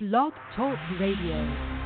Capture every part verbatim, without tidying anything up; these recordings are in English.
Blog Talk Radio.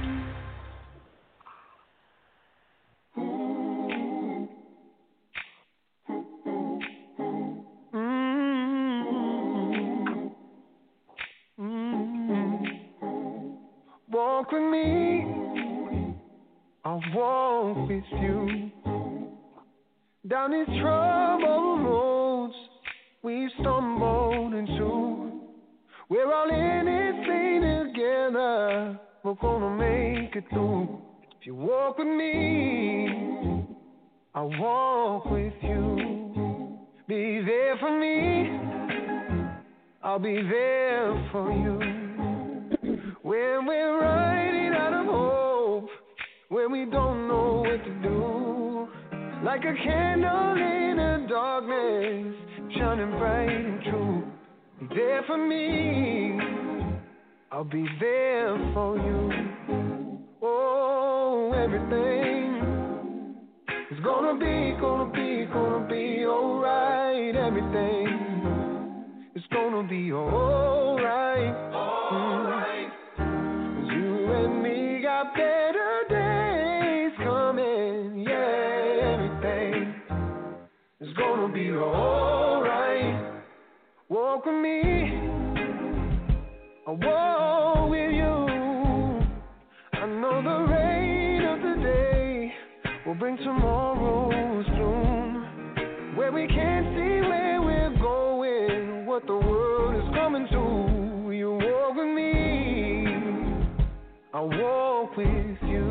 Walk with me, I'll walk with you. Down these troubled roads we stumbled into. We're all in this thing together, we're gonna make it through. If you walk with me, I'll walk with you. Be there for me, I'll be there for you. When we're running out of hope, when we don't know what to do, like a candle in the darkness, shining bright and true. Be there for me, I'll be there for you. Oh, everything is gonna be, gonna be, gonna be alright. Everything is gonna be alright. Alright. Mm. You and me got better days coming. Yeah, everything is gonna be alright. Walk with me, I'll walk with you. I know the rain of today will bring tomorrow's gloom, where we can't see where we're going, what the world is coming to. You walk with me, I'll walk with you.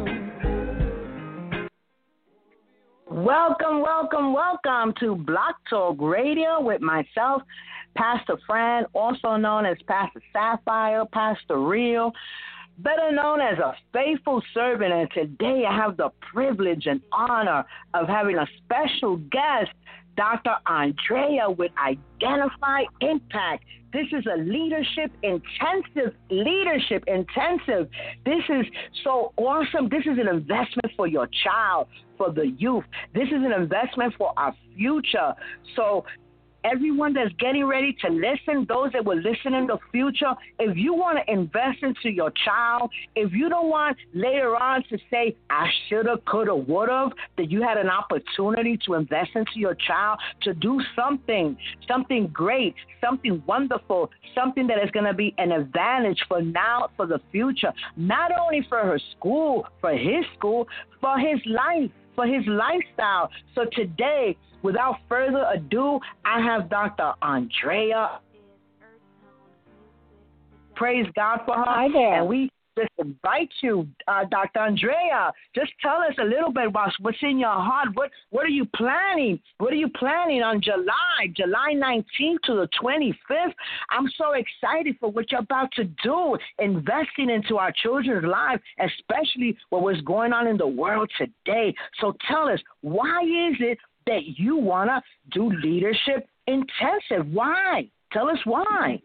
Welcome, welcome, welcome to Blog Talk Radio with myself, Pastor Fran, also known as Pastor Sapphire, Pastor Real, better known as a faithful servant. And today I have the privilege and honor of having a special guest, Doctor Andrea with Identify Impact. This is a leadership intensive, leadership intensive. This is so awesome. This is an investment for your child, for the youth. This is an investment for our future. So everyone that's getting ready to listen, those that will listen in the future, if you want to invest into your child, if you don't want later on to say, I shoulda, coulda, woulda, that you had an opportunity to invest into your child, to do something, something great, something wonderful, something that is going to be an advantage for now, for the future, not only for her school, for his school, for his life, for his lifestyle. So today, without further ado, I have Doctor Andrea. Praise God for her. Hi there. And we just invite you, uh, Doctor Andrea. Just tell us a little bit about what's in your heart. What What are you planning? What are you planning on July, July nineteenth to the twenty-fifth? I'm so excited for what you're about to do, investing into our children's lives, especially what was going on in the world today. So tell us, why is it that you want to do leadership intensive? Why? Tell us why.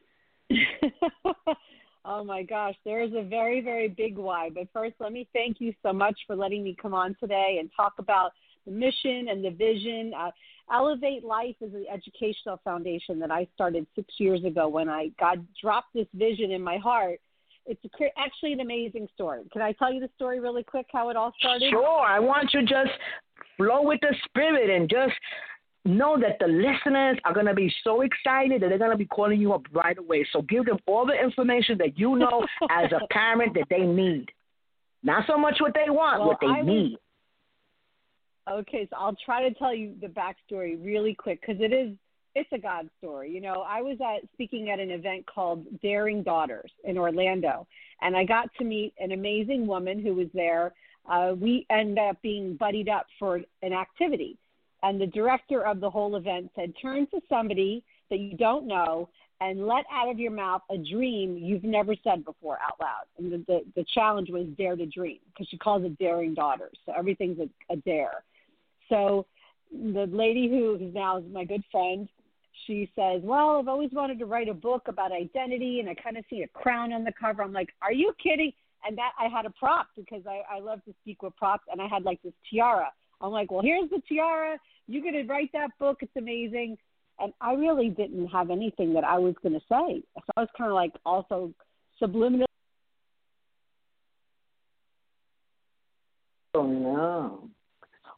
Oh, my gosh. There is a very, very big why. But first, let me thank you so much for letting me come on today and talk about the mission and the vision. Uh, Elevate Life is an educational foundation that I started six years ago when I God dropped this vision in my heart. It's a, actually an amazing story. Can I tell you the story really quick, how it all started? Sure. I want you to just flow with the spirit and just know that the listeners are going to be so excited that they're going to be calling you up right away. So give them all the information that you know as a parent that they need. Not so much what they want, well, what they I need. Was, okay, so I'll try to tell you the backstory really quick because it is it's a God story. You know, I was at speaking at an event called Daring Daughters in Orlando, and I got to meet an amazing woman who was there. Uh, we ended up being buddied up for an activity. And the director of the whole event said, turn to somebody that you don't know and let out of your mouth a dream you've never said before out loud. And the, the, the challenge was dare to dream because she calls it Daring Daughters. So everything's a, a dare. So the lady who is now is my good friend, she says, well, I've always wanted to write a book about identity, and I kind of see a crown on the cover. I'm like, are you kidding? And that I had a prop because I, I love to speak with props, and I had like this tiara. I'm like, well, here's the tiara. You're going to write that book. It's amazing. And I really didn't have anything that I was going to say. So I was kind of like also subliminal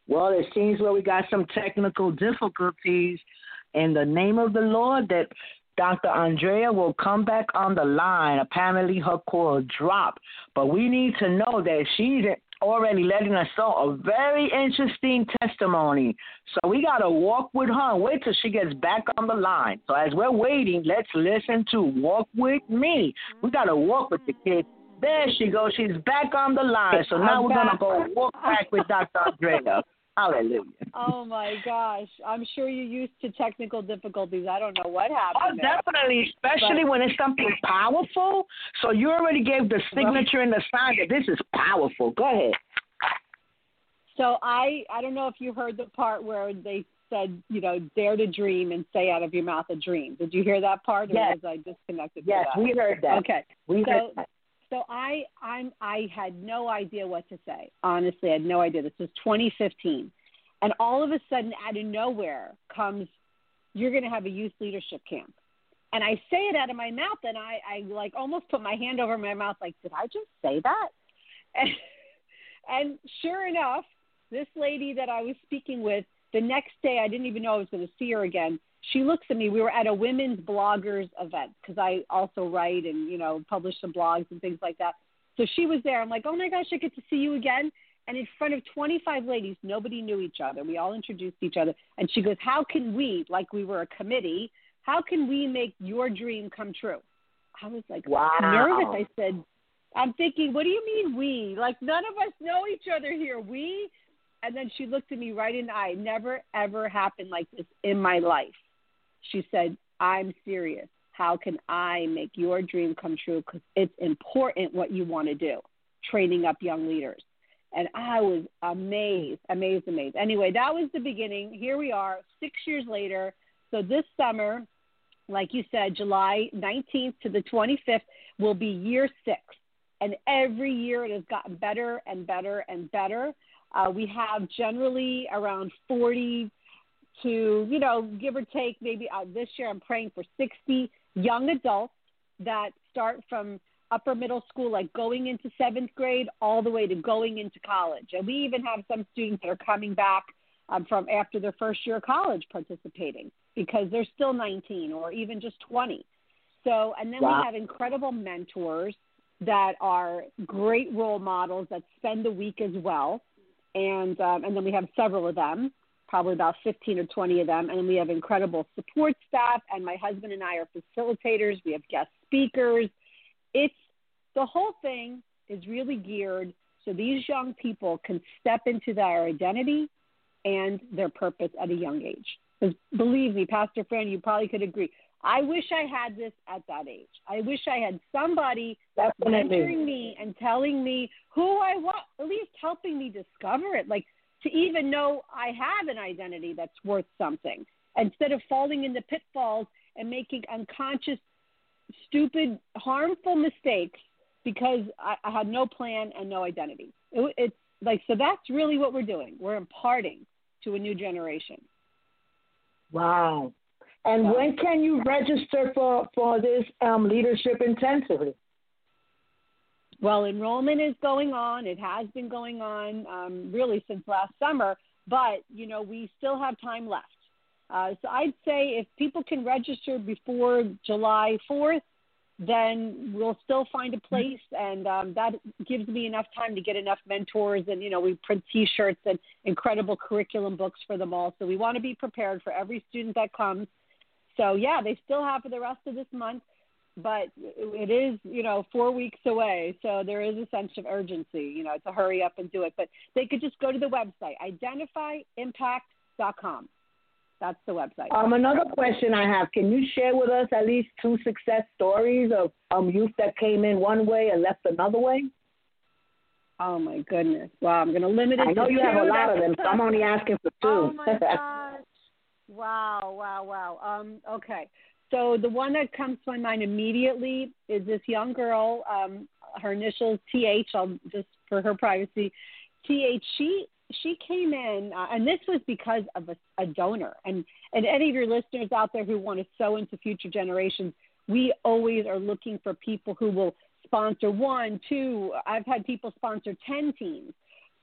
Well, it seems where we got some technical difficulties. In the name of the Lord, that Doctor Andrea will come back on the line. Apparently her call dropped. But we need to know that she's already letting us know a very interesting testimony. So we got to walk with her and wait till she gets back on the line. So as we're waiting, let's listen to Walk With Me. We got to walk with the kids. There she goes. She's back on the line. So now I'm we're going to back. go walk back with Doctor Andrea. Hallelujah. Oh, my gosh. I'm sure you're used to technical difficulties. I don't know what happened. Oh, definitely, especially but, when it's something powerful. So you already gave the signature and the sign that this is powerful. Go ahead. So I, I don't know if you heard the part where they said, you know, dare to dream and say out of your mouth a dream. Did you hear that part, or yes. was I disconnected? Yes, from that? we heard that. Okay. We so, heard that. So I I'm I had no idea what to say. Honestly, I had no idea. This was twenty fifteen. And all of a sudden, out of nowhere comes, you're going to have a youth leadership camp. And I say it out of my mouth, and I, I like almost put my hand over my mouth like, did I just say that? And, and sure enough, this lady that I was speaking with, the next day, I didn't even know I was going to see her again. She looks at me. We were at a women's bloggers event because I also write and, you know, publish some blogs and things like that. So she was there. I'm like, oh, my gosh, I get to see you again. And in front of twenty-five ladies, nobody knew each other. We all introduced each other. And she goes, how can we, like we were a committee, how can we make your dream come true? I was like, wow. nervous. I said, I'm thinking, what do you mean we? Like, none of us know each other here. We? And then she looked at me right in the eye. Never, ever happened like this in my life. She said, I'm serious. How can I make your dream come true? Because it's important what you want to do, training up young leaders. And I was amazed, amazed, amazed. Anyway, that was the beginning. Here we are, six years later. So this summer, like you said, July nineteenth to the twenty-fifth will be year six. And every year it has gotten better and better and better. Uh, we have generally around forty to, you know, give or take, maybe uh, this year I'm praying for sixty young adults that start from upper middle school, like going into seventh grade, all the way to going into college. And we even have some students that are coming back um, from after their first year of college participating because they're still nineteen or even just twenty. So, and then wow. we have incredible mentors that are great role models that spend the week as well. And, um, and then we have several of them, probably about fifteen or twenty of them. And then we have incredible support staff. And my husband and I are facilitators. We have guest speakers. It's the whole thing is really geared so these young people can step into their identity and their purpose at a young age. Because believe me, Pastor Fran, you probably could agree. I wish I had this at that age. I wish I had somebody Definitely. mentoring me and telling me who I was, at least helping me discover it, like to even know I have an identity that's worth something, instead of falling into pitfalls and making unconscious, stupid, harmful mistakes because I, I had no plan and no identity. It, it's like, so that's really what we're doing. We're imparting to a new generation. Wow. And so, when can you register for, for this um, leadership intensively? Well, enrollment is going on. It has been going on um, really since last summer, but, you know, we still have time left. Uh, so I'd say if people can register before July fourth, then we'll still find a place, and um, that gives me enough time to get enough mentors, and, you know, we print T-shirts and incredible curriculum books for them all. So we want to be prepared for every student that comes. So, yeah, they still have for the rest of this month, but it is, you know, four weeks away. So there is a sense of urgency, you know, to hurry up and do it. But they could just go to the website, identify impact dot com. That's the website. Um, another question I have, can you share with us at least two success stories of um, youth that came in one way and left another way? Oh, my goodness. Wow, I'm going to limit it I know to you two. have a lot of them, so I'm only asking for two. Oh, my gosh. Wow, wow, wow. Um, okay. So the one that comes to my mind immediately is this young girl, um, her initials T H, I'll, just for her privacy, T H, she she came in, uh, and this was because of a, a donor. And, and any of your listeners out there who want to sow into future generations, we always are looking for people who will sponsor one, two. I've had people sponsor ten teams.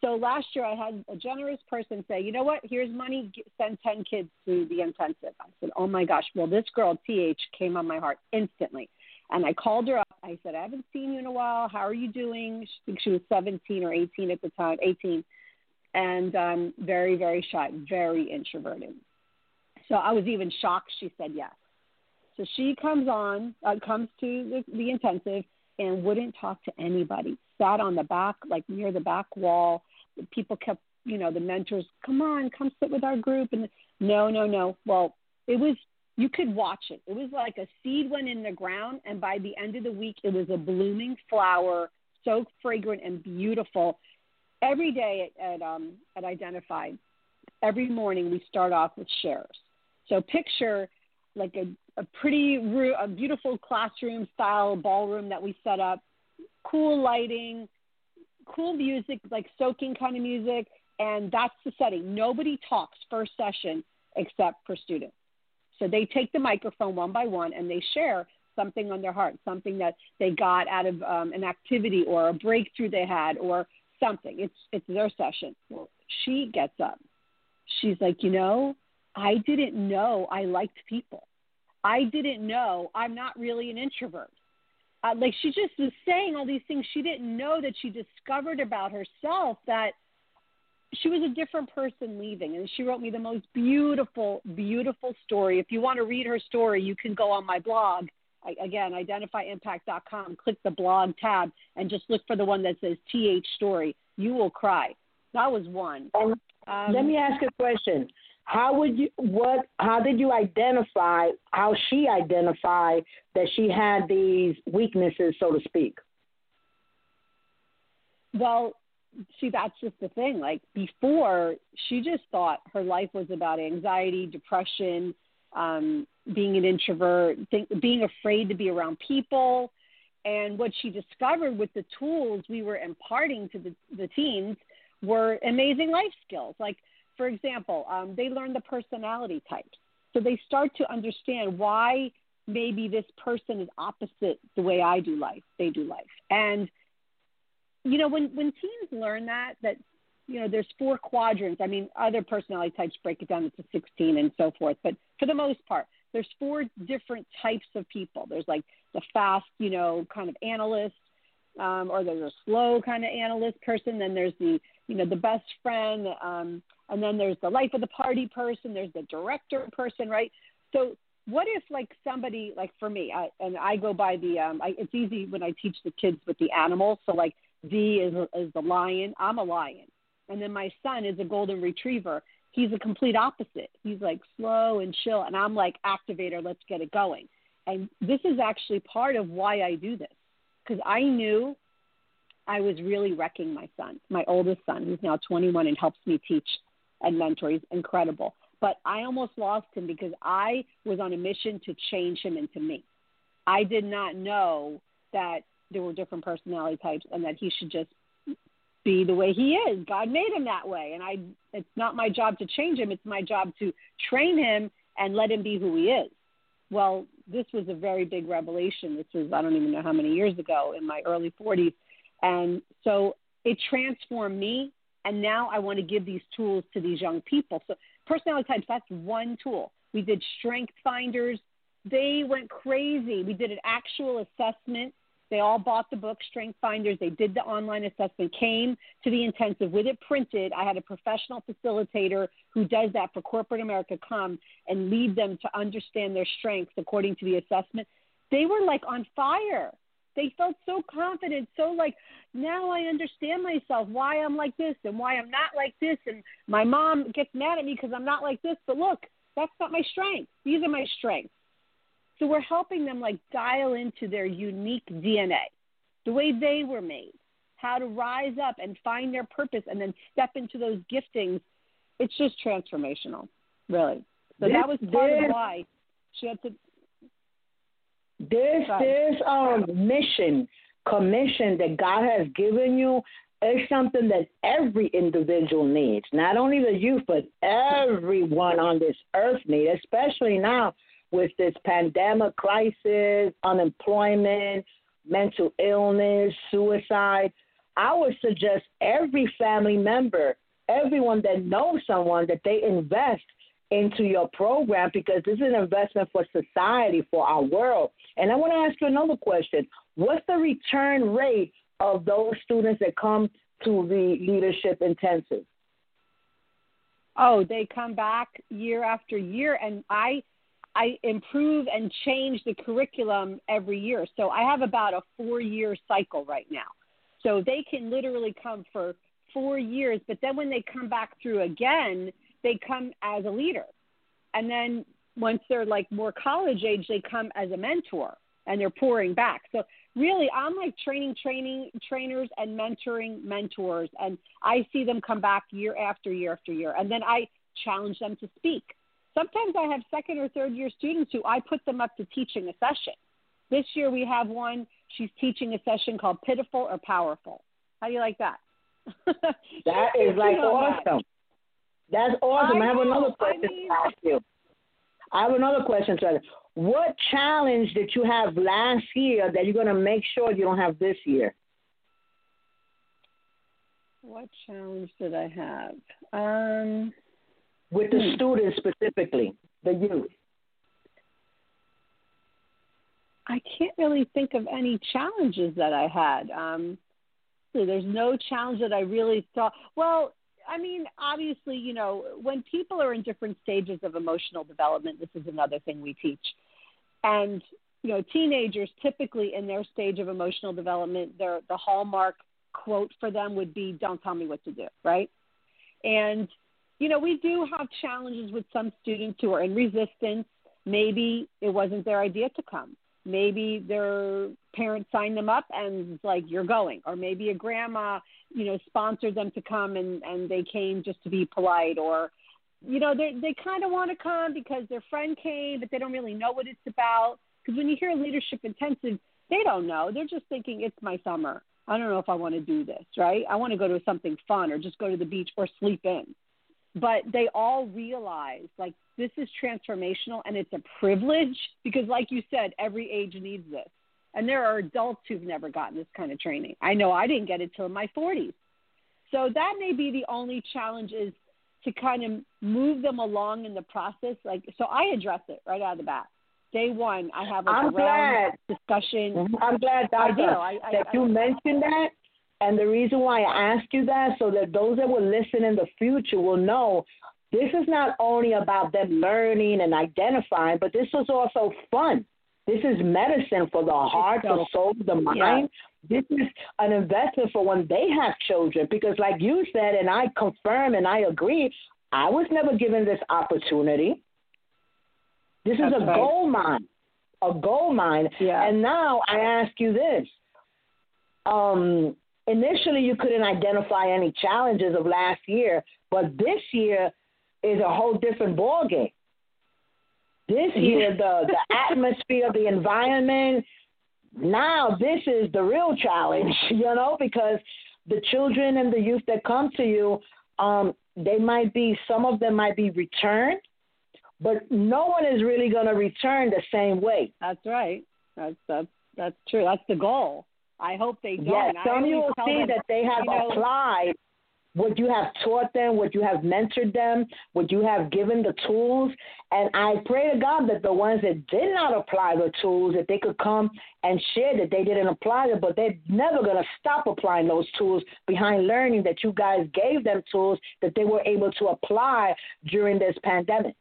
So last year I had a generous person say, you know what, here's money, send ten kids to the intensive. I said, oh my gosh. Well, this girl, T H, came on my heart instantly. And I called her up. I said, I haven't seen you in a while. How are you doing? I think she was seventeen or eighteen at the time, eighteen. And um, very, very shy, very introverted. So I was even shocked she said yes. So she comes on, uh, comes to the, the intensive and wouldn't talk to anybody. Sat on the back, like near the back wall. People kept, you know, the mentors, come on, come sit with our group. And no, no, no. Well, it was, you could watch it. It was like a seed went in the ground, and by the end of the week, it was a blooming flower, so fragrant and beautiful. Every day at, at, um, at Identified, every morning we start off with shares. So picture like a, a pretty, a beautiful classroom style ballroom that we set up, cool lighting, cool music, like soaking kind of music, and that's the setting. Nobody talks first session except for students. So they take the microphone one by one and they share something on their heart, something that they got out of um, an activity or a breakthrough they had or something. It's it's their session. Well, she gets up. She's like, you know, I didn't know I liked people. I didn't know I'm not really an introvert. Uh, like she just was saying all these things she didn't know that she discovered about herself, that she was a different person leaving. And she wrote me the most beautiful, beautiful story. If you want to read her story, you can go on my blog. I, again, identify impact dot com, click the blog tab and just look for the one that says T H story. You will cry. That was one. Um, um, let me ask a question. How would you, what, how did you identify, how she identified that she had these weaknesses, so to speak? Well, see, that's just the thing. Like before, she just thought her life was about anxiety, depression, um, being an introvert, think, being afraid to be around people. And what she discovered with the tools we were imparting to the, the teens were amazing life skills. Like, for example, um, they learn the personality types. So they start to understand why maybe this person is opposite the way I do life, they do life. And, you know, when, when teens learn that, that, you know, there's four quadrants. I mean, other personality types break it down into sixteen and so forth. But for the most part, there's four different types of people. There's like the fast, you know, kind of analyst, um, or there's a slow kind of analyst person. Then there's the, you know, the best friend, um, and then there's the life of the party person. There's the director person, right? So what if like somebody, like for me, I, and I go by the, um, I, it's easy when I teach the kids with the animals. So like D is, is the lion. I'm a lion. And then my son is a golden retriever. He's a complete opposite. He's like slow and chill. And I'm like activator, let's get it going. And this is actually part of why I do this. Because I knew I was really wrecking my son, my oldest son, who's now twenty-one and helps me teach and mentor. He's incredible. But I almost lost him because I was on a mission to change him into me. I did not know that there were different personality types and that he should just be the way he is. God made him that way. And I, it's not my job to change him. It's my job to train him and let him be who he is. Well, this was a very big revelation. This was, I don't even know how many years ago, in my early forties. And so it transformed me. And now I want to give these tools to these young people. So personality types, that's one tool. We did strength finders. They went crazy. We did an actual assessment. They all bought the book, Strength Finders. They did the online assessment, came to the intensive with it printed. I had a professional facilitator who does that for corporate America come and lead them to understand their strengths according to the assessment. They were like on fire. They felt so confident, so like, now I understand myself, why I'm like this and why I'm not like this. And my mom gets mad at me because I'm not like this. But look, that's not my strength. These are my strengths. So we're helping them like dial into their unique D N A, the way they were made, how to rise up and find their purpose and then step into those giftings. It's just transformational, really. So this, that was part this, of why she had to. This, this um, mission, commission that God has given you is something that every individual needs, not only the youth, but everyone on this earth needs, especially now with this pandemic crisis, unemployment, mental illness, suicide. I would suggest every family member, everyone that knows someone, that they invest into your program, because this is an investment for society, for our world. And I want to ask you another question. What's the return rate of those students that come to the Leadership Intensive? Oh, they come back year after year, and I I improve and change the curriculum every year. So I have about a four-year cycle right now. So they can literally come for four years, but then when they come back through again, they come as a leader. And then once they're like more college age, they come as a mentor, and they're pouring back. So really, I'm like training, training, trainers and mentoring mentors. And I see them come back year after year after year. And then I challenge them to speak. Sometimes I have second or third year students who I put them up to teaching a session. This year we have one, she's teaching a session called Pitiful or Powerful. How do you like that? That is like awesome. That. That's awesome. I, I have another question I mean, to ask you. I have another question to ask. What challenge did you have last year that you're going to make sure you don't have this year? What challenge did I have? Um, With the hmm. students specifically, the youth. I can't really think of any challenges that I had. Um, so there's no challenge that I really thought. Well, I mean, obviously, you know, when people are in different stages of emotional development, this is another thing we teach. And, you know, teenagers typically in their stage of emotional development, their, the hallmark quote for them would be, don't tell me what to do, right? And, you know, we do have challenges with some students who are in resistance. Maybe it wasn't their idea to come. Maybe their parents signed them up and it's like, you're going. Or maybe a grandma, you know, sponsored them to come and, and they came just to be polite. Or, you know, they they kind of want to come because their friend came, but they don't really know what it's about. Because when you hear Leadership Intensive, they don't know. They're just thinking, it's my summer. I don't know if I want to do this, right? I want to go to something fun or just go to the beach or sleep in. But they all realize, like, this is transformational and it's a privilege because, like you said, every age needs this. And there are adults who've never gotten this kind of training. I know I didn't get it till my forties. So that may be the only challenge, is to kind of move them along in the process. Like, so I address it right out of the bat. Day one, I have like I'm a round discussion. I'm glad, Doctor, I do. I, I, that I, you I, mentioned that. And the reason why I asked you that, so that those that will listen in the future will know this is not only about them learning and identifying, but this is also fun. This is medicine for the heart, the soul, the mind. Yeah. This is an investment for when they have children. Because like you said, and I confirm and I agree, I was never given this opportunity. This That's is a right. gold mine, a gold mine. Yeah. And now I ask you this. Um, initially, you couldn't identify any challenges of last year, but this year is a whole different ballgame. This year, the, the atmosphere, the environment, now this is the real challenge, you know, because the children and the youth that come to you, um, they might be, some of them might be returned, but no one is really going to return the same way. That's right. That's, that's, that's true. That's the goal. I hope they don't. Yes, some of you will see them, that they have you know, applied what you have taught them, what you have mentored them, what you have given the tools. And I pray to God that the ones that did not apply the tools, that they could come and share that they didn't apply them, but they're never going to stop applying those tools behind learning that you guys gave them tools that they were able to apply during this pandemic.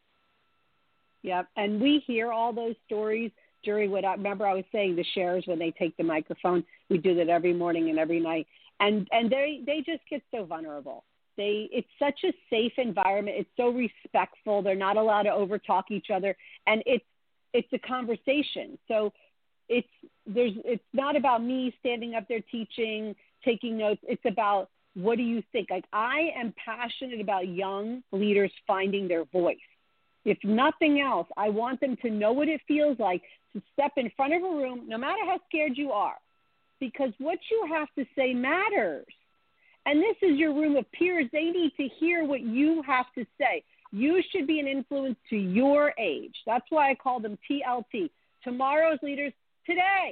Yep. And we hear all those stories during what I remember I was saying, the shares when they take the microphone. We do that every morning and every night. And and they, they just get so vulnerable. They it's such a safe environment. It's so respectful. They're not allowed to overtalk each other. And it's it's a conversation. So it's there's it's not about me standing up there teaching, taking notes. It's about, what do you think? Like, I am passionate about young leaders finding their voice. If nothing else, I want them to know what it feels like to step in front of a room, no matter how scared you are, because what you have to say matters. And this is your room of peers. They need to hear what you have to say. You should be an influence to your age. That's why I call them T L T, tomorrow's leaders today.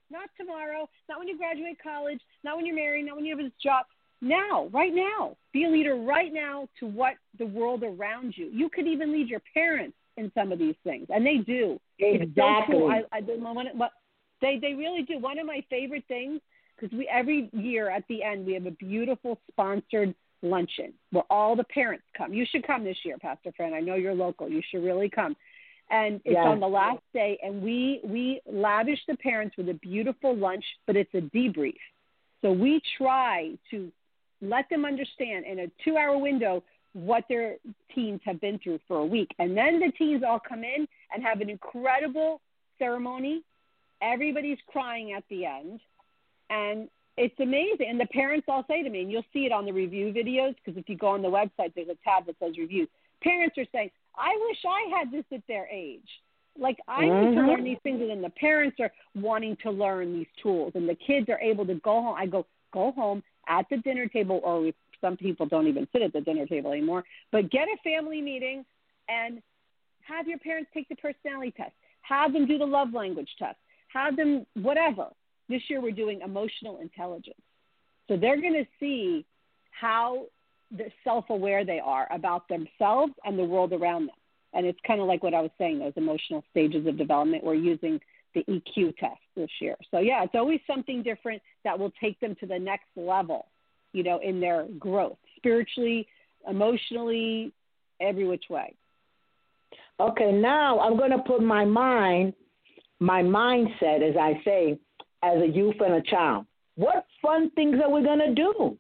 not tomorrow, not when you graduate college, not when you're married, not when you have a job. Now, right now. Be a leader right now to what the world around you. You could even lead your parents in some of these things, and they do. Exactly. It's so cool. I, I, when, they, they really do. One of my favorite things, because we every year at the end we have a beautiful sponsored luncheon where all the parents come. You should come this year, Pastor Fran. I know you're local. You should really come. And it's yes. on the last day, and we we lavish the parents with a beautiful lunch, but it's a debrief. So we try to let them understand in a two-hour window what their teens have been through for a week. And then the teens all come in and have an incredible ceremony. Everybody's crying at the end. And it's amazing. And the parents all say to me, and you'll see it on the review videos, because if you go on the website, there's a tab that says reviews. Parents are saying, I wish I had this at their age. Like, I mm-hmm. need to learn these things. And then the parents are wanting to learn these tools. And the kids are able to go home. I go, go home at the dinner table, or we, some people don't even sit at the dinner table anymore, but get a family meeting and have your parents take the personality test. Have them do the love language test. Have them whatever. This year we're doing emotional intelligence. So they're going to see how the self-aware they are about themselves and the world around them. And it's kind of like what I was saying, those emotional stages of development. We're using the E Q test this year. So, yeah, it's always something different that will take them to the next level, you know, in their growth, spiritually, emotionally, every which way. Okay, now I'm going to put my mind, my mindset, as I say, as a youth and a child. What fun things are we going to do?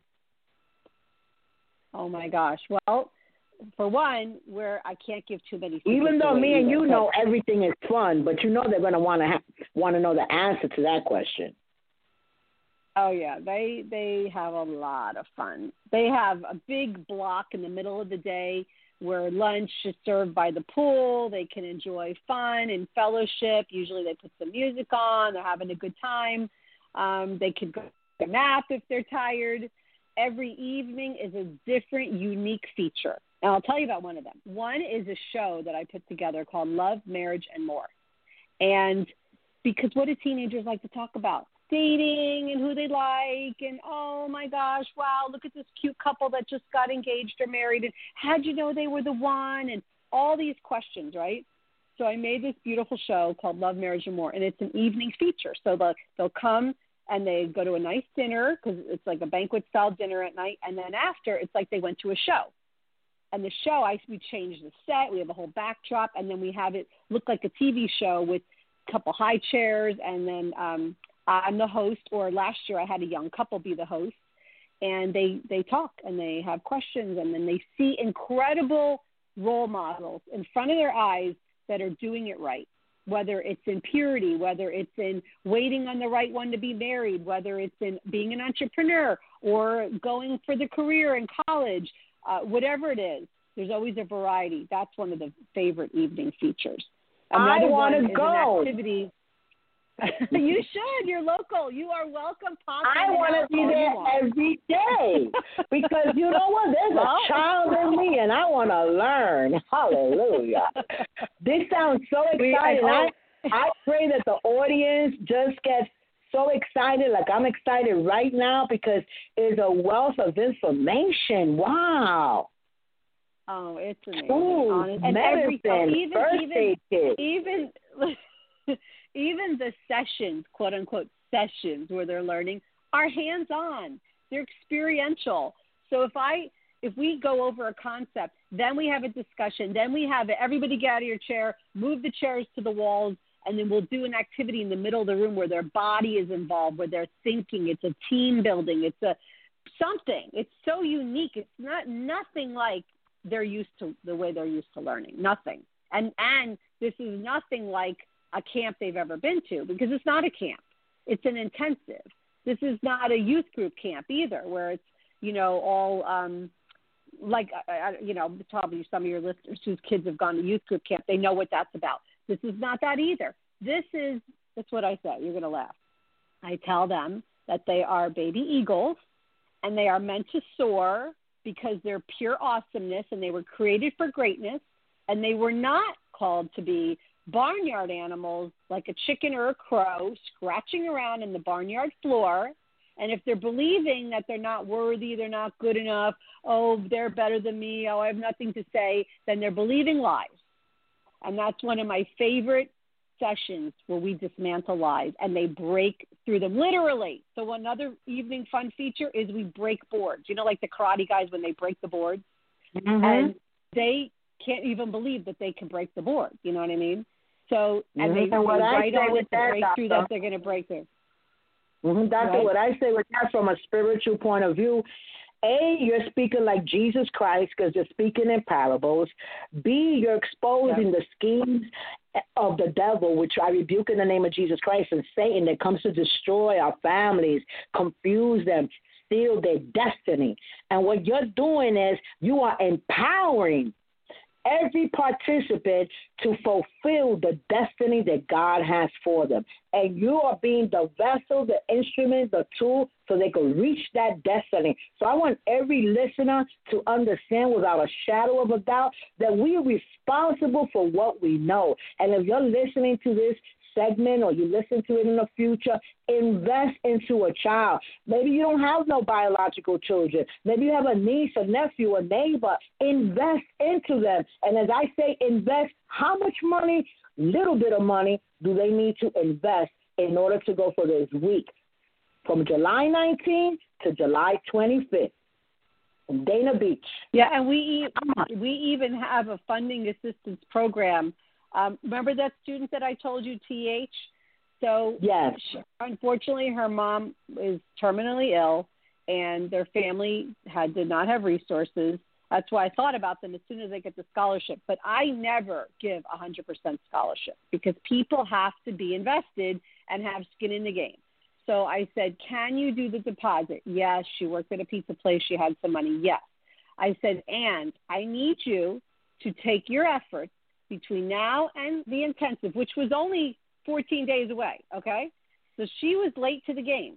Oh, my gosh. Well, for one, where I can't give too many. Even though me and you know everything is fun, but you know they're going to want to ha- want to know the answer to that question. Oh yeah, they they have a lot of fun. They have a big block in the middle of the day where lunch is served by the pool. They can enjoy fun and fellowship. Usually they put some music on. They're having a good time. Um, they could go take a nap if they're tired. Every evening is a different, unique feature. And I'll tell you about one of them. One is a show that I put together called Love, Marriage, and More. And because what do teenagers like to talk about? Dating and who they like, and oh my gosh, wow, look at this cute couple that just got engaged or married, and how'd you know they were the one, and all these questions, right? So I made this beautiful show called Love, Marriage, and More, and it's an evening feature. So they'll, they'll come and they go to a nice dinner, because it's like a banquet-style dinner at night, and then after, it's like they went to a show. And the show, I we change the set, we have a whole backdrop, and then we have it look like a T V show with a couple high chairs, and then um, I'm the host, or last year I had a young couple be the host, and they, they talk, and they have questions, and then they see incredible role models in front of their eyes that are doing it right, whether it's in purity, whether it's in waiting on the right one to be married, whether it's in being an entrepreneur or going for the career in college. Uh, whatever it is, there's always a variety. That's one of the favorite evening features. Another I want to go. Activity. You should. You're local. You are welcome. I want to be there every day because you know what? There's well, a child in me, and I want to learn. Hallelujah! This sounds so exciting. I, I pray that the audience just gets so excited, like I'm excited right now, because it's a wealth of information. Wow. Oh, it's amazing. Ooh, and medicine, every, even, birthday even, kit. Even, even the sessions, quote unquote sessions where they're learning are hands-on. They're experiential. So if I, if we go over a concept, then we have a discussion, then we have everybody get out of your chair, move the chairs to the walls, and then we'll do an activity in the middle of the room where their body is involved, where they're thinking. It's a team building. It's a something. It's so unique. It's not nothing like they're used to the way they're used to learning. Nothing. And and this is nothing like a camp they've ever been to, because it's not a camp. It's an intensive. This is not a youth group camp either, where it's, you know, all um, like, uh, you know, probably some of your listeners whose kids have gone to youth group camp, they know what that's about. This is not that either. This is, that's what I say. You're going to laugh. I tell them that they are baby eagles, and they are meant to soar because they're pure awesomeness, and they were created for greatness, and they were not called to be barnyard animals like a chicken or a crow scratching around in the barnyard floor. And if they're believing that they're not worthy, they're not good enough, oh, they're better than me, oh, I have nothing to say, then they're believing lies. And that's one of my favorite sessions where we dismantle lies and they break through them literally. So another evening fun feature is we break boards. You know, like the karate guys when they break the boards? Mm-hmm. And they can't even believe that they can break the board. You know what I mean? So, and mm-hmm. they, and they write on with it the that, breakthrough doctor, that they're going to break through. Mm-hmm. Doctor, right? What I say with that from a spiritual point of view, A, you're speaking like Jesus Christ because you're speaking in parables. B, you're exposing yep. the schemes of the devil, which I rebuke in the name of Jesus Christ and Satan that comes to destroy our families, confuse them, steal their destiny. And what you're doing is you are empowering every participant to fulfill the destiny that God has for them. And you are being the vessel, the instrument, the tool, so they can reach that destiny. So I want every listener to understand without a shadow of a doubt that we are responsible for what we know. And if you're listening to this segment or you listen to it in the future, invest into a child. Maybe you don't have no biological children. Maybe you have a niece, a nephew, a neighbor. Invest into them. And as I say invest, how much money, little bit of money, do they need to invest in order to go for this week? From July nineteenth to July twenty-fifth in Dana Beach. Yeah, and we, we even have a funding assistance program. Um, remember that student that I told you, T H? So yes. she, unfortunately, her mom is terminally ill, and their family had did not have resources. That's why I thought about them as soon as I get the scholarship. But I never give a one hundred percent scholarship because people have to be invested and have skin in the game. So I said, can you do the deposit? Yes. She worked at a pizza place. She had some money. Yes. I said, and I need you to take your efforts between now and the intensive, which was only fourteen days away, okay? So she was late to the game.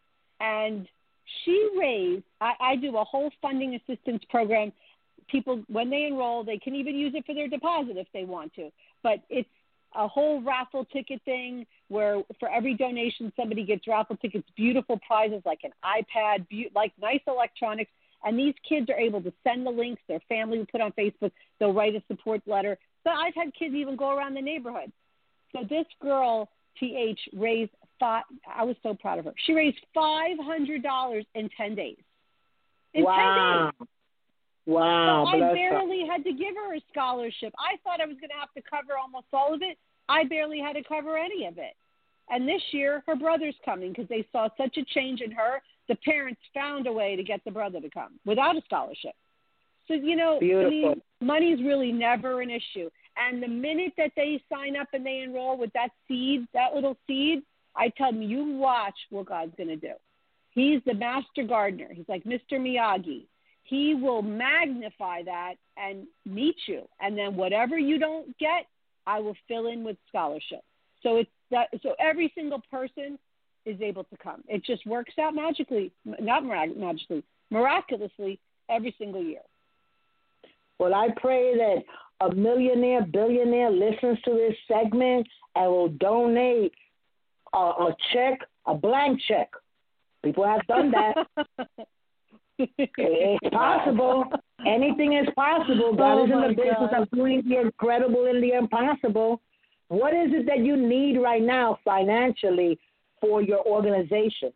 And she raised, I, I do a whole funding assistance program. People, when they enroll, they can even use it for their deposit if they want to. But it's a whole raffle ticket thing where for every donation, somebody gets raffle tickets, beautiful prizes like an iPad, be- like nice electronics. And these kids are able to send the links. Their family will put on Facebook. They'll write a support letter. So I've had kids even go around the neighborhood. So this girl, T H, raised five. I was so proud of her. She raised five hundred dollars in ten days. In wow. ten days. Wow. So I barely her. had to give her a scholarship. I thought I was going to have to cover almost all of it. I barely had to cover any of it. And this year, her brother's coming because they saw such a change in her. The parents found a way to get the brother to come without a scholarship. So, you know, Beautiful. I mean, money's really never an issue. And the minute that they sign up and they enroll with that seed, that little seed, I tell them, you watch what God's going to do. He's the master gardener. He's like Mister Miyagi. He will magnify that and meet you. And then whatever you don't get, I will fill in with scholarship. So it's that. So every single person is able to come. It just works out magically, not magically, miraculously every single year. Well, I pray that a millionaire, billionaire listens to this segment and will donate a, a check, a blank check. People have done that. It's possible. Anything is possible. God oh is in the business God. of doing the incredible and the impossible. What is it that you need right now financially for your organization?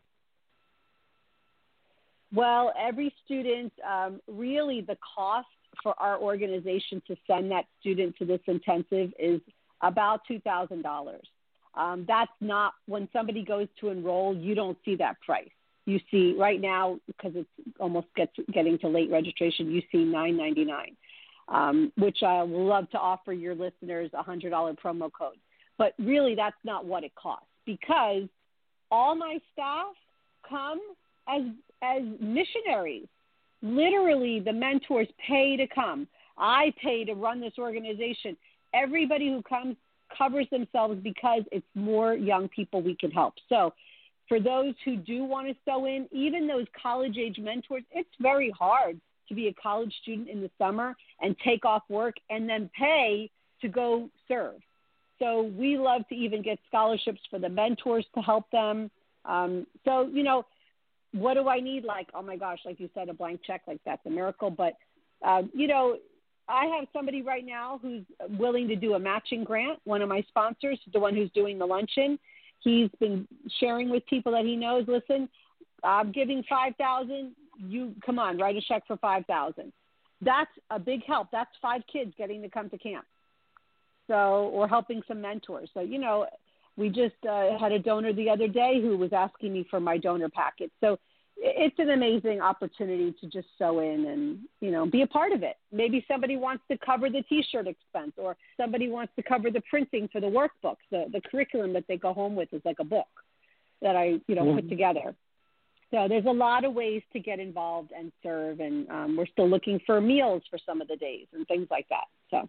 Well, every student, um, really the cost for our organization to send that student to this intensive is about two thousand dollars. Um, that's not, when somebody goes to enroll, you don't see that price. You see right now, because it's almost gets, getting to late registration, you see nine ninety-nine, um, which I would love to offer your listeners a one hundred dollars promo code. But really, that's not what it costs, because all my staff come as as missionaries. Literally, the mentors pay to come. I pay to run this organization. Everybody who comes covers themselves because it's more young people we can help. So for those who do want to sew in, even those college-age mentors, it's very hard to be a college student in the summer and take off work and then pay to go serve. So we love to even get scholarships for the mentors to help them. Um, so, you know, what do I need? Like, oh my gosh, like you said, a blank check, like that's a miracle. But, uh, you know, I have somebody right now who's willing to do a matching grant. One of my sponsors, the one who's doing the luncheon, he's been sharing with people that he knows, listen, I'm giving five thousand dollars. You come on, write a check for five thousand dollars. That's a big help. That's five kids getting to come to camp. So, or helping some mentors. So, you know, we just uh, had a donor the other day who was asking me for my donor packet. So it's an amazing opportunity to just sew in and, you know, be a part of it. Maybe somebody wants to cover the T-shirt expense, or somebody wants to cover the printing for the workbooks. The, the curriculum that they go home with is like a book that I, you know, mm-hmm. put together. So there's a lot of ways to get involved and serve. And um, we're still looking for meals for some of the days and things like that. So.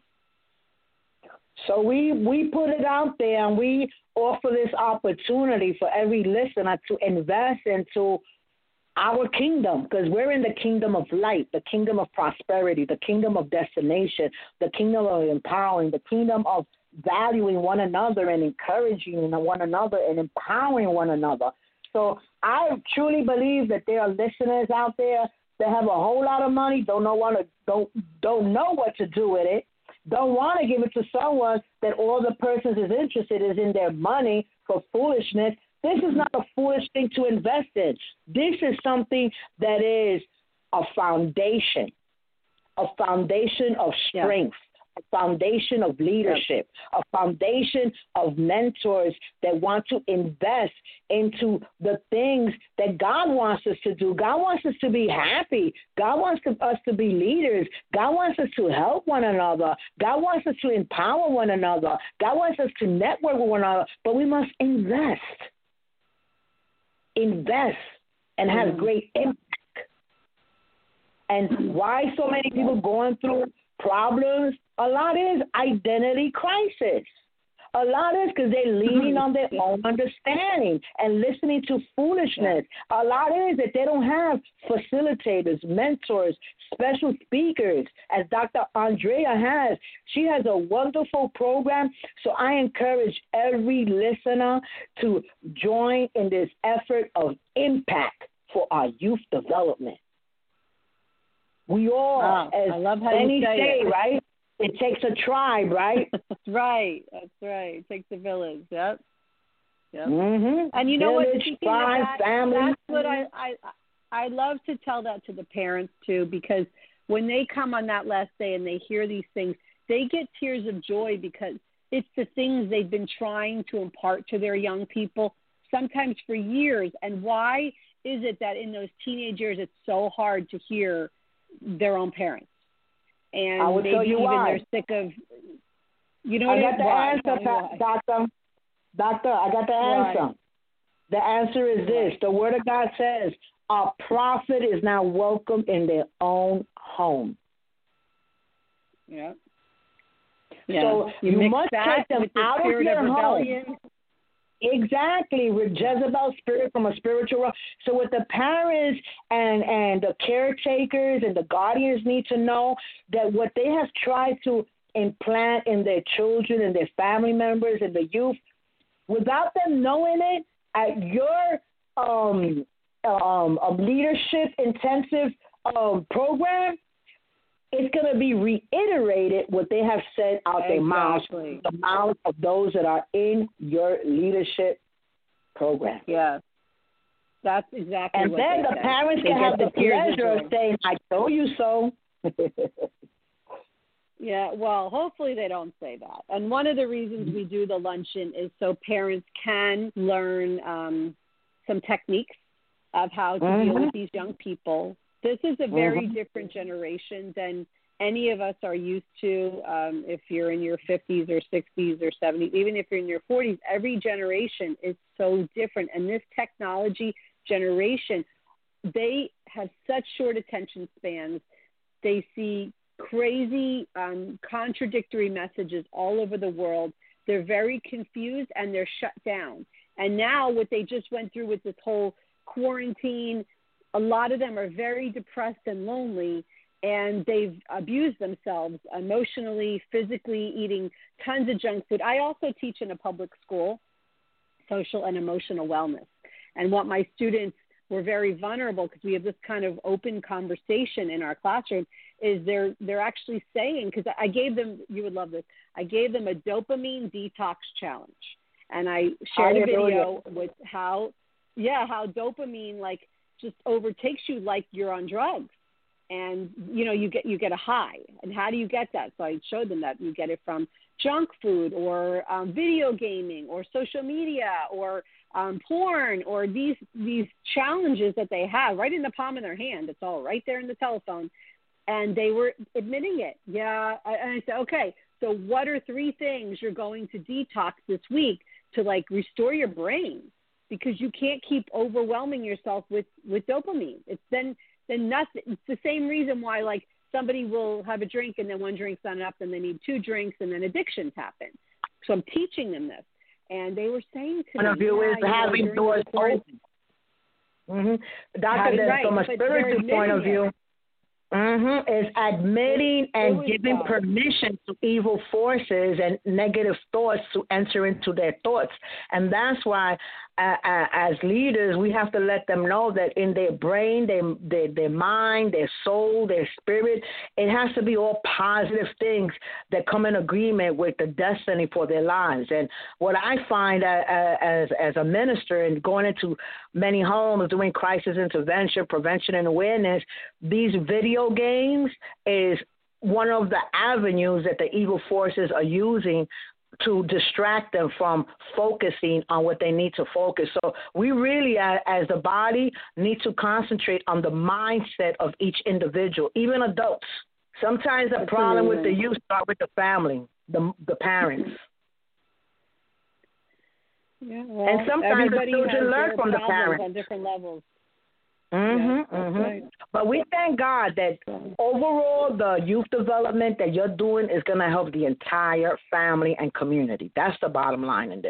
So we, we put it out there, and we offer this opportunity for every listener to invest into our kingdom, because we're in the kingdom of light, the kingdom of prosperity, the kingdom of destination, the kingdom of empowering, the kingdom of valuing one another and encouraging one another and empowering one another. So I truly believe that there are listeners out there that have a whole lot of money, don't know want to don't don't know what to do with it. Don't want to give it to someone that all the person is interested is in their money for foolishness. This is not a foolish thing to invest in. This is something that is a foundation, a foundation of strength, yeah. a foundation of leadership, yeah. a foundation of mentors that want to invest into the things that God wants us to do. God wants us to be happy. God wants to, us to be leaders. God wants us to help one another. God wants us to empower one another. God wants us to network with one another, but we must invest. Invest and have mm-hmm. great impact. And why so many people going through problems? A lot is identity crisis. A lot is because they're leaning on their own understanding and listening to foolishness. A lot is that they don't have facilitators, mentors, special speakers, as Doctor Andrea has. She has a wonderful program. So I encourage every listener to join in this effort of impact for our youth development. We all, wow, as I love how many you say, say, it. right? It takes a tribe, right? That's right. That's right. It takes a village. Yep. Yep. Mm-hmm. And you know village, what? Speaking tribe, of that, family. that's what I, I I love to tell that to the parents too, because when they come on that last day and they hear these things, they get tears of joy because it's the things they've been trying to impart to their young people, sometimes for years. And why is it that in those teenage years it's so hard to hear their own parents? And I will maybe tell you even why. they're sick of, you know I what got it, the why? answer, pa- doctor. Doctor, I got the answer. Why? The answer is this. The Word of God says, a prophet is now welcome in their own home. Yeah. Yeah. So you, you mix must that take them with the out of spirit your of rebellion. home. Exactly, with Jezebel's spirit from a spiritual realm. So what the parents and, and the caretakers and the guardians need to know that what they have tried to implant in their children and their family members and the youth, without them knowing it, at your um, um, um, leadership intensive um, program, it's going to be reiterated what they have said out exactly. their mouths, the mouths of those that are in your leadership program. Yeah, that's exactly and what then they the say. parents they can have the pleasure of joy. saying, I told you so. Yeah, well, hopefully they don't say that. And one of the reasons we do the luncheon is so parents can learn um, some techniques of how to mm-hmm. deal with these young people. This is a very mm-hmm. different generation than any of us are used to. Um, if you're in your fifties or sixties or seventies, even if you're in your forties, every generation is so different. And this technology generation, they have such short attention spans. They see crazy, um, contradictory messages all over the world. They're very confused and they're shut down. And now what they just went through with this whole quarantine, a lot of them are very depressed and lonely, and they've abused themselves emotionally, physically, eating tons of junk food. I also teach in a public school, social and emotional wellness. And what my students were very vulnerable, because we have this kind of open conversation in our classroom, is they're they're actually saying, because I gave them, you would love this, I gave them a dopamine detox challenge. And I shared a video with how, yeah, how dopamine like just overtakes you like you're on drugs. And, you know, you get you get a high. And how do you get that? So I showed them that you get it from junk food or um, video gaming or social media or um, porn or these these challenges that they have right in the palm of their hand. It's all right there in the telephone. And they were admitting it. Yeah. And I said, okay, so what are three things you're going to detox this week to, like, restore your brain? Because you can't keep overwhelming yourself with, with dopamine. It's then, then nothing. It's the same reason why, like, somebody will have a drink and then one drink's not enough, and they need two drinks, and then addictions happen. So I'm teaching them this. And they were saying to One me, of you yeah, is having doors open. Mm-hmm. Doctor, right, from a spiritual point of view, Mm-hmm. is admitting and giving God. permission to evil forces and negative thoughts to enter into their thoughts. And that's why, uh, uh, as leaders, we have to let them know that in their brain, their, their, their mind, their soul, their spirit, it has to be all positive things that come in agreement with the destiny for their lives. And what I find uh, uh, as, as a minister and going into many homes, doing crisis intervention, prevention, and awareness, these video games is one of the avenues that the evil forces are using to distract them from focusing on what they need to focus. So we really, as the body, need to concentrate on the mindset of each individual, even adults. Sometimes the problem with the youth start with the family, the the parents. Yeah, well, and sometimes the children learn from the parents on different levels. Mm-hmm, yeah, mm-hmm. Right. But we thank God that overall the youth development that you're doing is going to help the entire family and community. That's the bottom line in this.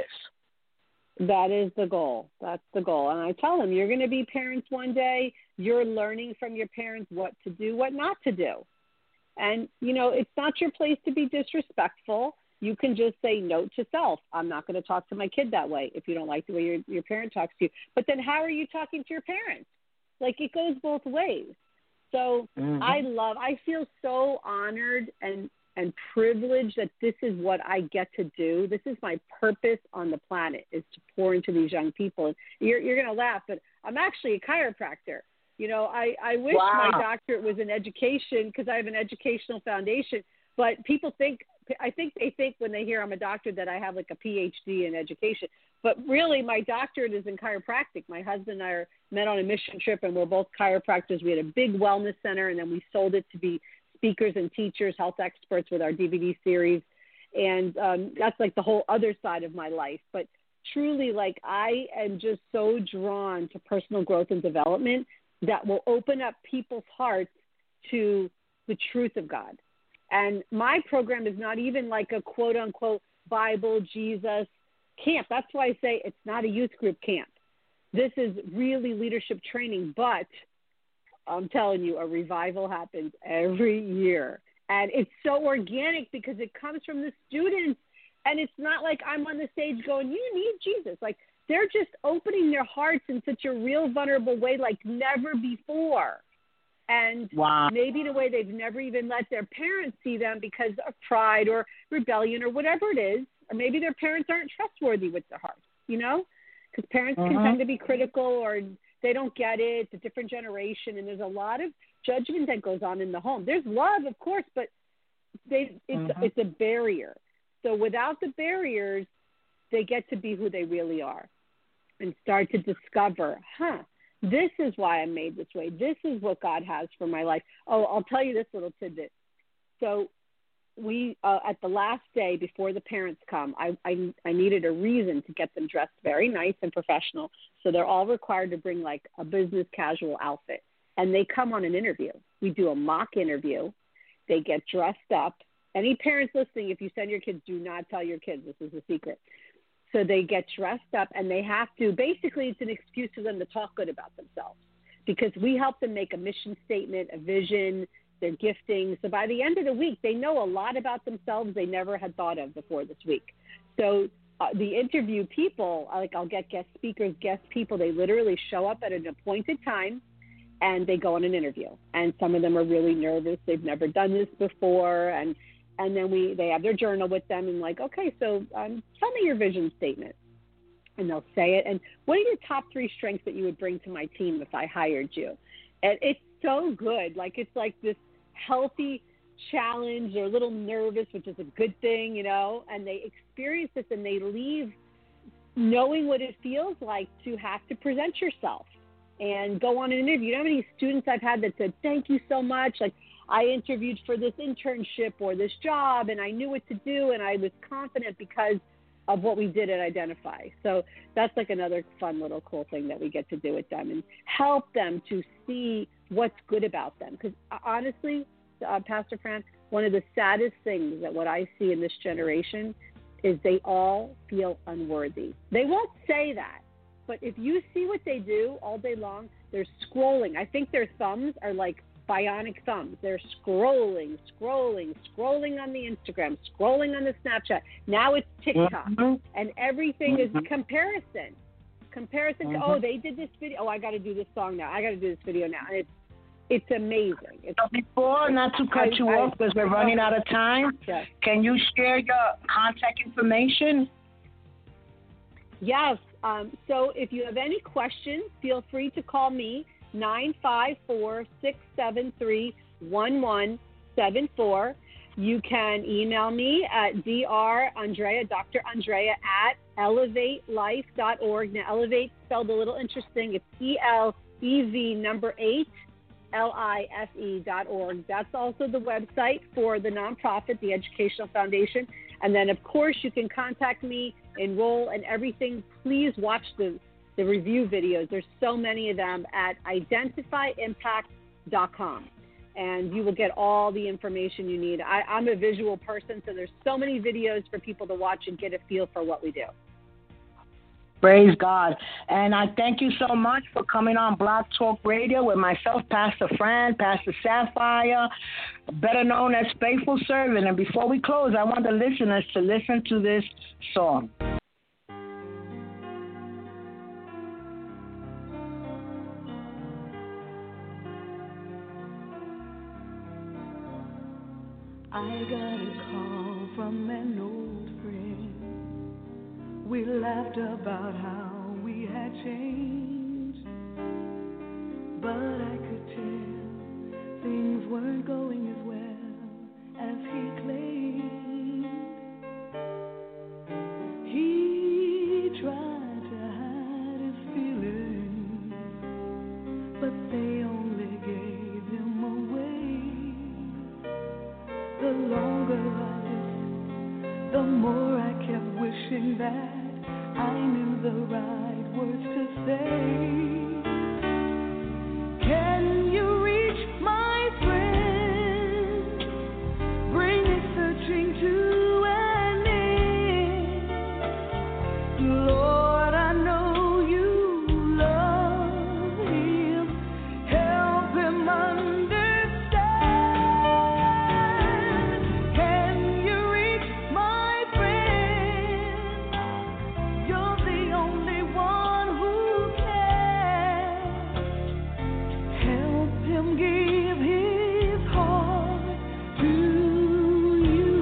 That is the goal. That's the goal. And I tell them, you're going to be parents one day. You're learning from your parents what to do, what not to do. And, you know, it's not your place to be disrespectful. You can just say note to self. I'm not going to talk to my kid that way if you don't like the way your, your parent talks to you. But then how are you talking to your parents? Like, it goes both ways. So mm-hmm. I love, I feel so honored and, and privileged that this is what I get to do. This is my purpose on the planet, is to pour into these young people. You're, you're going to laugh, but I'm actually a chiropractor. You know, I, I wish wow. my doctorate was in education, because I have an educational foundation. But people think, I think they think when they hear I'm a doctor that I have like a P H D in education. But really, my doctorate is in chiropractic. My husband and I are, met on a mission trip, and we're both chiropractors. We had a big wellness center, and then we sold it to be speakers and teachers, health experts with our D V D series. And um, that's like the whole other side of my life. But truly, like, I am just so drawn to personal growth and development that will open up people's hearts to the truth of God. And my program is not even like a quote unquote Bible, Jesus camp. That's why I say it's not a youth group camp. This is really leadership training, but I'm telling you, a revival happens every year. And it's so organic because it comes from the students. And it's not like I'm on the stage going, you need Jesus. Like, they're just opening their hearts in such a real vulnerable way like never before. And wow. maybe in a way they've never even let their parents see them because of pride or rebellion or whatever it is. Or maybe their parents aren't trustworthy with their hearts, you know, because parents uh-huh. can tend to be critical, or they don't get it. It's a different generation. And there's a lot of judgment that goes on in the home. There's love, of course, but they, it's, uh-huh. it's a barrier. So without the barriers, they get to be who they really are and start to discover, huh, this is why I'm made this way. This is what God has for my life. Oh, I'll tell you this little tidbit. So we, uh, at the last day before the parents come, I, I, I needed a reason to get them dressed very nice and professional. So they're all required to bring like a business casual outfit. And they come on an interview. We do a mock interview. They get dressed up. Any parents listening, if you send your kids, do not tell your kids. This is a secret. So they get dressed up, and they have to, basically it's an excuse for them to talk good about themselves, because we help them make a mission statement, a vision, their gifting. So by the end of the week, they know a lot about themselves they never had thought of before this week. So uh, the interview people, like I'll get guest speakers, guest people, they literally show up at an appointed time and they go on an interview. And some of them are really nervous. They've never done this before. And, and then we they have their journal with them and like, okay, so um, tell me your vision statement. And they'll say it. And what are your top three strengths that you would bring to my team if I hired you? And it's so good. Like, it's like this healthy challenge. They're a little nervous, which is a good thing, you know, and they experience this and they leave knowing what it feels like to have to present yourself and go on an interview. You know how many students I've had that said, thank you so much. Like, I interviewed for this internship or this job and I knew what to do and I was confident because of what we did at Identify. So that's like another fun little cool thing that we get to do with them and help them to see what's good about them. Because honestly, uh, Pastor Fran, one of the saddest things that what I see in this generation is they all feel unworthy. They won't say that, but if you see what they do all day long, they're scrolling. I think their thumbs are like bionic thumbs. They're scrolling, scrolling, scrolling on the Instagram, scrolling on the Snapchat. Now it's TikTok, mm-hmm. and everything mm-hmm. is comparison. Comparison mm-hmm. to, oh, they did this video. Oh, I got to do this song now. I got to do this video now. And it's it's amazing. It's, Before, not to cut I, you I, off because we're running out of time, yes. Can you share your contact information? Yes. Um, so if you have any questions, feel free to call me, nine five four, six seven three, one one seven four. You can email me at drandrea, Doctor Andrea at elevate life dot org. Now, Elevate spelled a little interesting. It's E L E V number eight, L I F E dot org. That's also the website for the nonprofit, the Educational Foundation. And then, of course, you can contact me, enroll, and everything. Please watch the the review videos. There's so many of them at identify impact dot com. And you will get all the information you need. I, I'm a visual person, so there's so many videos for people to watch and get a feel for what we do. Praise God. And I thank you so much for coming on Blog Talk Radio with myself, Pastor Fran, Pastor Sapphire, better known as Faithful Servant. And before we close, I want the listeners to listen to this song. I got a call from an old friend. We laughed about how we had changed, but I could tell things weren't going as well as he claimed. He tried to hide his feelings, but they only gave him away. The longer I listened, the more I kept wishing that I knew the right words to say. Can you reach my friend? Bring his searching to an end. Lord, I know you love him. Help him understand. Can you reach my friend? You're the only one who can. Help him give his heart to you.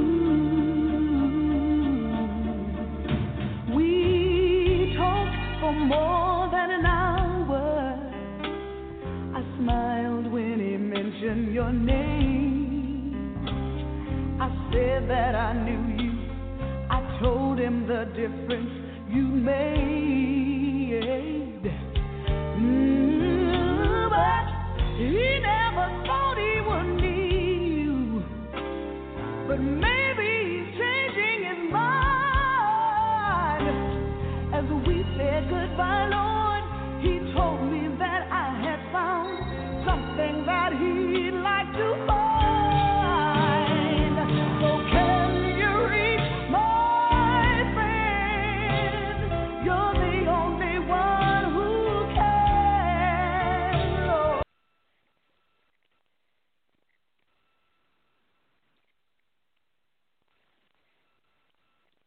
We talked for more than an hour. I smiled when he mentioned your name. I said that I knew you. I told him the difference you made. Mm, but he never thought he would need you. But maybe he's changing his mind. As we said goodbye, Lord, he told me that I had found something that he'd like